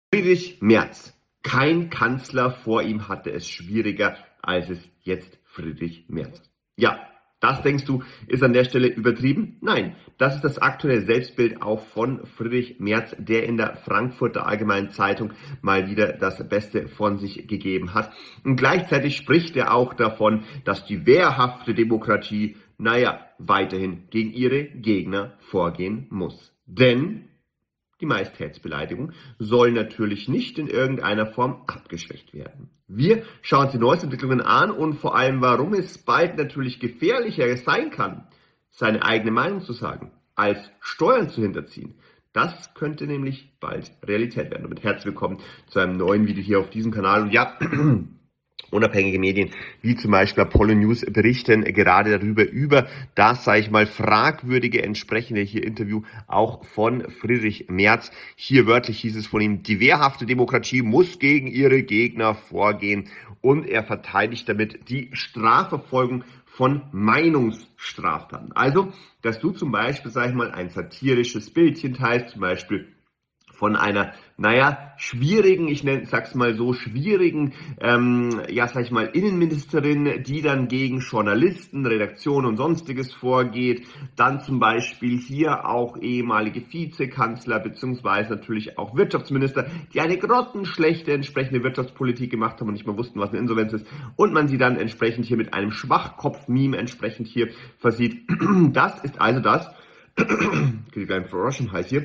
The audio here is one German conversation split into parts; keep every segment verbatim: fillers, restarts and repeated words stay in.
Friedrich Merz. Kein Kanzler vor ihm hatte es schwieriger, als es jetzt Friedrich Merz. Ja, das denkst du, ist an der Stelle übertrieben? Nein, das ist das aktuelle Selbstbild auch von Friedrich Merz, der in der Frankfurter Allgemeinen Zeitung mal wieder das Beste von sich gegeben hat. Und gleichzeitig spricht er auch davon, dass die wehrhafte Demokratie, naja, weiterhin gegen ihre Gegner vorgehen muss. Denn die Majestätsbeleidigung soll natürlich nicht in irgendeiner Form abgeschwächt werden. Wir schauen uns die neuesten Entwicklungen an und vor allem, warum es bald natürlich gefährlicher sein kann, seine eigene Meinung zu sagen, als Steuern zu hinterziehen. Das könnte nämlich bald Realität werden. Und mit herzlich willkommen zu einem neuen Video hier auf diesem Kanal. Und ja, unabhängige Medien, wie zum Beispiel Apollo News, berichten gerade darüber, über das, sage ich mal, fragwürdige entsprechende hier Interview auch von Friedrich Merz. Hier wörtlich hieß es von ihm, die wehrhafte Demokratie muss gegen ihre Gegner vorgehen. Und er verteidigt damit die Strafverfolgung von Meinungsstraftaten. Also, dass du zum Beispiel, sag ich mal, ein satirisches Bildchen teilst, zum Beispiel von einer, naja, schwierigen, ich nenne, sag's mal so, schwierigen, ähm, ja, sag ich mal, Innenministerin, die dann gegen Journalisten, Redaktionen und Sonstiges vorgeht. Dann zum Beispiel hier auch ehemalige Vizekanzler beziehungsweise natürlich auch Wirtschaftsminister, die eine grottenschlechte entsprechende Wirtschaftspolitik gemacht haben und nicht mal wussten, was eine Insolvenz ist. Und man sie dann entsprechend hier mit einem Schwachkopf-Meme entsprechend hier versieht. Das ist also das, kriege ich einen Frosch im Hals hier,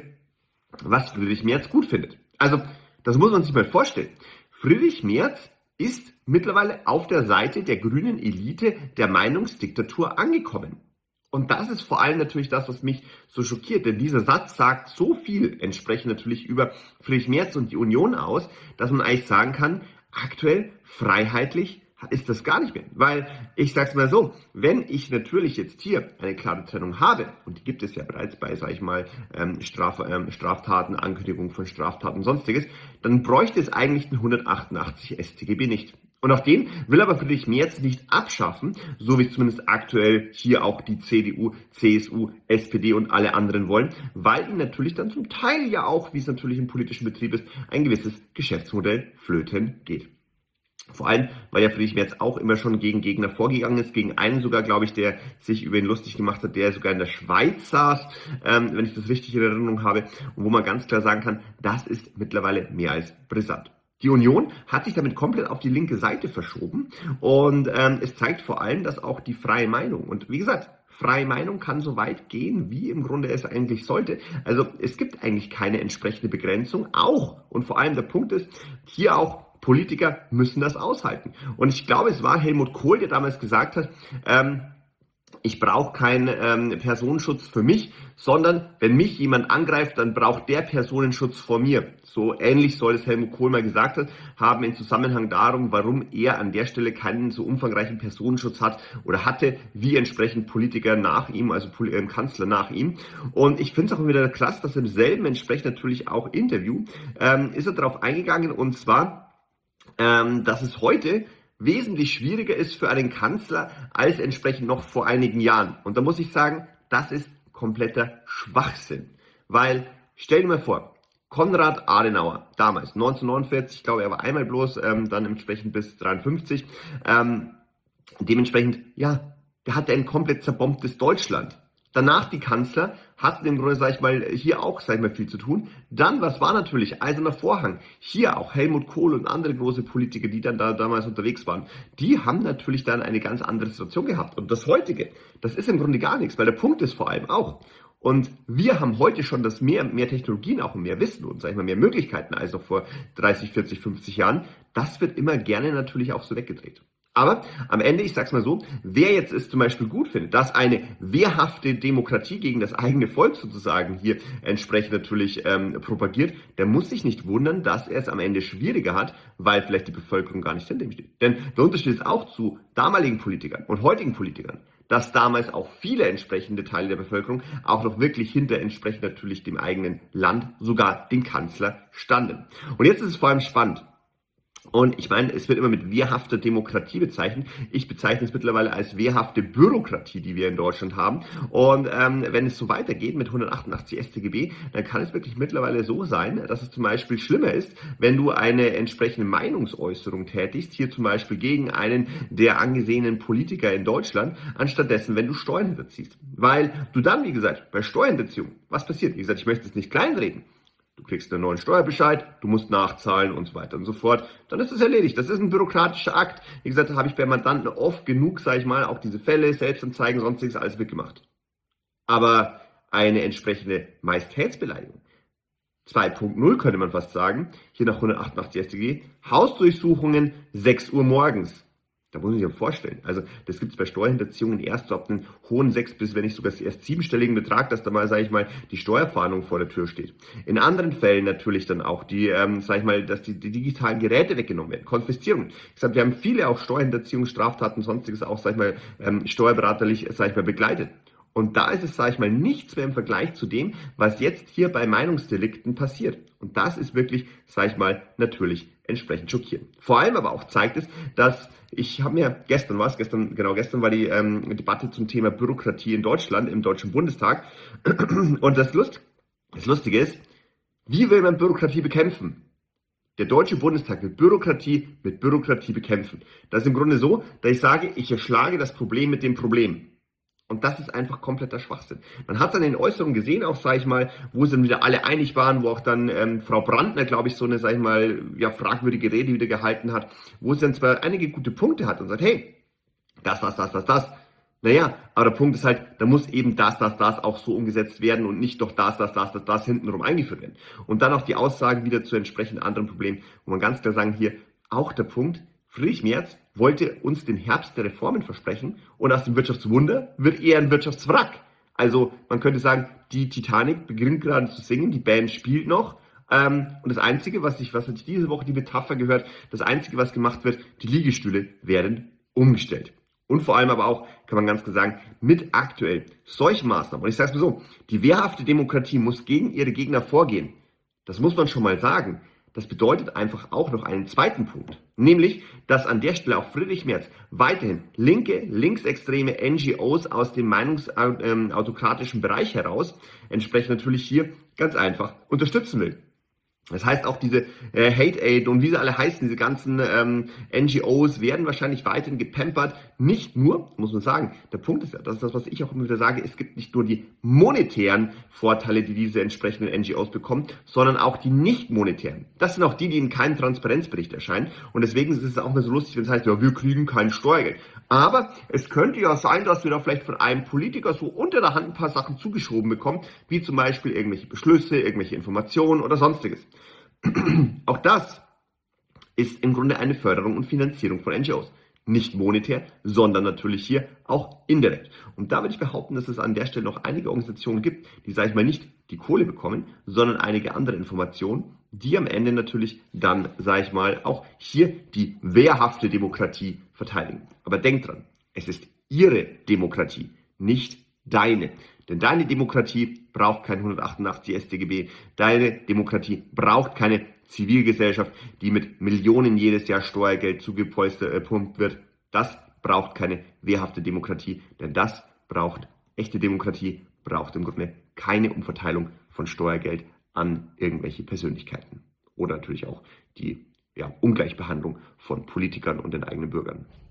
was Friedrich Merz gut findet. Also, das muss man sich mal vorstellen. Friedrich Merz ist mittlerweile auf der Seite der grünen Elite der Meinungsdiktatur angekommen. Und das ist vor allem natürlich das, was mich so schockiert, denn dieser Satz sagt so viel entsprechend natürlich über Friedrich Merz und die Union aus, dass man eigentlich sagen kann, aktuell freiheitlich ist das gar nicht mehr. Weil, ich sag's mal so, wenn ich natürlich jetzt hier eine klare Trennung habe, und die gibt es ja bereits bei, sag ich mal, ähm, Straf, ähm, Straftaten, Ankündigung von Straftaten und sonstiges, dann bräuchte es eigentlich den hundertachtundachtzig S t G B nicht. Und auch den will aber Friedrich Merz nicht abschaffen, so wie es zumindest aktuell hier auch die C D U, C S U, S P D und alle anderen wollen, weil ihnen natürlich dann zum Teil ja auch, wie es natürlich im politischen Betrieb ist, ein gewisses Geschäftsmodell flöten geht. Vor allem, weil ja Friedrich Merz auch immer schon gegen Gegner vorgegangen ist, gegen einen sogar, glaube ich, der sich über ihn lustig gemacht hat, der sogar in der Schweiz saß, ähm, wenn ich das richtig in Erinnerung habe, und wo man ganz klar sagen kann, das ist mittlerweile mehr als brisant. Die Union hat sich damit komplett auf die linke Seite verschoben und ähm, es zeigt vor allem, dass auch die freie Meinung, und wie gesagt, freie Meinung kann so weit gehen, wie im Grunde es eigentlich sollte. Also es gibt eigentlich keine entsprechende Begrenzung, auch, und vor allem der Punkt ist, hier auch, Politiker müssen das aushalten. Und ich glaube, es war Helmut Kohl, der damals gesagt hat, ähm, ich brauche keinen ähm, Personenschutz für mich, sondern wenn mich jemand angreift, dann braucht der Personenschutz vor mir. So ähnlich soll es Helmut Kohl mal gesagt haben, im Zusammenhang darum, warum er an der Stelle keinen so umfangreichen Personenschutz hat oder hatte, wie entsprechend Politiker nach ihm, also äh, Kanzler nach ihm. Und ich finde es auch wieder krass, dass im selben entsprechend natürlich auch Interview ähm, ist er darauf eingegangen, und zwar, Ähm, dass es heute wesentlich schwieriger ist für einen Kanzler als entsprechend noch vor einigen Jahren. Und da muss ich sagen, das ist kompletter Schwachsinn. Weil, stell dir mal vor, Konrad Adenauer, damals neunzehnhundertneunundvierzig, ich glaube, er war einmal bloß, ähm, dann entsprechend bis dreiundfünfzig, ähm, dementsprechend, ja, der hatte ein komplett zerbombtes Deutschland. Danach die Kanzler hatten im Grunde, sag ich mal, hier auch, sag ich mal, viel zu tun. Dann, was war natürlich? Eiserner Vorhang. Hier auch Helmut Kohl und andere große Politiker, die dann da damals unterwegs waren. Die haben natürlich dann eine ganz andere Situation gehabt. Und das heutige, das ist im Grunde gar nichts, weil der Punkt ist vor allem auch, und wir haben heute schon das mehr, mehr Technologien auch und mehr Wissen und, sag ich mal, mehr Möglichkeiten als noch vor dreißig, vierzig, fünfzig Jahren. Das wird immer gerne natürlich auch so weggedreht. Aber am Ende, ich sag's mal so, wer jetzt es zum Beispiel gut findet, dass eine wehrhafte Demokratie gegen das eigene Volk sozusagen hier entsprechend natürlich ähm, propagiert, der muss sich nicht wundern, dass er es am Ende schwieriger hat, weil vielleicht die Bevölkerung gar nicht hinter ihm steht. Denn der Unterschied ist auch zu damaligen Politikern und heutigen Politikern, dass damals auch viele entsprechende Teile der Bevölkerung auch noch wirklich hinter entsprechend natürlich dem eigenen Land, sogar dem Kanzler, standen. Und jetzt ist es vor allem spannend. Und ich meine, es wird immer mit wehrhafter Demokratie bezeichnet. Ich bezeichne es mittlerweile als wehrhafte Bürokratie, die wir in Deutschland haben. Und ähm, wenn es so weitergeht mit hundertachtundachtzig S t G B, dann kann es wirklich mittlerweile so sein, dass es zum Beispiel schlimmer ist, wenn du eine entsprechende Meinungsäußerung tätigst, hier zum Beispiel gegen einen der angesehenen Politiker in Deutschland, anstattdessen, wenn du Steuern hinterziehst. Weil du dann, wie gesagt, bei Steuerhinterziehung, was passiert? Wie gesagt, ich möchte es nicht kleinreden. Du kriegst einen neuen Steuerbescheid, du musst nachzahlen und so weiter und so fort. Dann ist es erledigt. Das ist ein bürokratischer Akt. Wie gesagt, da habe ich bei Mandanten oft genug, sage ich mal, auch diese Fälle, Selbstanzeigen, sonstiges, alles mitgemacht. Aber eine entsprechende Majestätsbeleidigung, zwei Punkt null könnte man fast sagen, hier nach hundertachtundachtzig S t G, Hausdurchsuchungen sechs Uhr morgens. Da muss man sich ja vorstellen. Also das gibt es bei Steuerhinterziehungen erst so ab einem hohen sechs- bis wenn nicht sogar erst siebenstelligen Betrag, dass da mal, sage ich mal, die Steuerfahndung vor der Tür steht. In anderen Fällen natürlich dann auch die, ähm, sage ich mal, dass die, die digitalen Geräte weggenommen werden. Konfiszierung. Ich sage, wir haben viele auch Steuerhinterziehungsstraftaten, sonstiges auch, sage ich mal, ähm, steuerberaterlich, sage ich mal, begleitet. Und da ist es, sage ich mal, nichts mehr im Vergleich zu dem, was jetzt hier bei Meinungsdelikten passiert. Und das ist wirklich, sage ich mal, natürlich entsprechend schockierend. Vor allem aber auch zeigt es, dass ich habe mir gestern was, gestern, genau gestern war die ähm, Debatte zum Thema Bürokratie in Deutschland, im Deutschen Bundestag. Und das, Lust, das Lustige ist, wie will man Bürokratie bekämpfen? Der Deutsche Bundestag will Bürokratie mit Bürokratie bekämpfen. Das ist im Grunde so, dass ich sage, ich erschlage das Problem mit dem Problem. Und das ist einfach kompletter Schwachsinn. Man hat es an den Äußerungen gesehen, auch, sage ich mal, wo sie dann wieder alle einig waren, wo auch dann ähm, Frau Brandner, glaube ich, so eine, sage ich mal, ja, fragwürdige Rede wieder gehalten hat, wo sie dann zwar einige gute Punkte hat und sagt, hey, das, das, das, das, das. Naja, aber der Punkt ist halt, da muss eben das, das, das auch so umgesetzt werden und nicht doch das, das, das, das, das hintenrum eingeführt werden. Und dann auch die Aussagen wieder zu entsprechend anderen Problemen, wo man ganz klar sagen, hier auch der Punkt, Friedrich Merz wollte uns den Herbst der Reformen versprechen und aus dem Wirtschaftswunder wird eher ein Wirtschaftswrack. Also man könnte sagen, die Titanic beginnt gerade zu singen, die Band spielt noch ähm, und das Einzige, was ich, was ich diese Woche die Metapher gehört, das Einzige, was gemacht wird, die Liegestühle werden umgestellt. Und vor allem aber auch, kann man ganz klar sagen, mit aktuell solchen Maßnahmen, und ich sage es mal so, die wehrhafte Demokratie muss gegen ihre Gegner vorgehen. Das muss man schon mal sagen. Das bedeutet einfach auch noch einen zweiten Punkt, nämlich, dass an der Stelle auch Friedrich Merz weiterhin linke, linksextreme N G Os aus dem meinungsautokratischen Bereich heraus entsprechend natürlich hier ganz einfach unterstützen will. Das heißt, auch diese äh, Hate Aid und wie sie alle heißen, diese ganzen ähm, N G Os werden wahrscheinlich weiterhin gepampert. Nicht nur, muss man sagen, der Punkt ist ja, das ist das, was ich auch immer wieder sage, es gibt nicht nur die monetären Vorteile, die diese entsprechenden N G Os bekommen, sondern auch die nicht monetären. Das sind auch die, die in keinem Transparenzbericht erscheinen. Und deswegen ist es auch mal so lustig, wenn es heißt, ja, wir kriegen kein Steuergeld. Aber es könnte ja sein, dass wir da vielleicht von einem Politiker so unter der Hand ein paar Sachen zugeschoben bekommen, wie zum Beispiel irgendwelche Beschlüsse, irgendwelche Informationen oder sonstiges. Auch das ist im Grunde eine Förderung und Finanzierung von N G Os. Nicht monetär, sondern natürlich hier auch indirekt. Und da würde ich behaupten, dass es an der Stelle noch einige Organisationen gibt, die, sage ich mal, nicht die Kohle bekommen, sondern einige andere Informationen, die am Ende natürlich dann, sage ich mal, auch hier die wehrhafte Demokratie verteidigen. Aber denkt dran, es ist ihre Demokratie, nicht deine. Denn deine Demokratie braucht kein hundertachtundachtzig S t G B. Deine Demokratie braucht keine Zivilgesellschaft, die mit Millionen jedes Jahr Steuergeld zugepumpt wird. Das braucht keine wehrhafte Demokratie, denn das braucht echte Demokratie, braucht im Grunde keine Umverteilung von Steuergeld an irgendwelche Persönlichkeiten. Oder natürlich auch die ja, Ungleichbehandlung von Politikern und den eigenen Bürgern.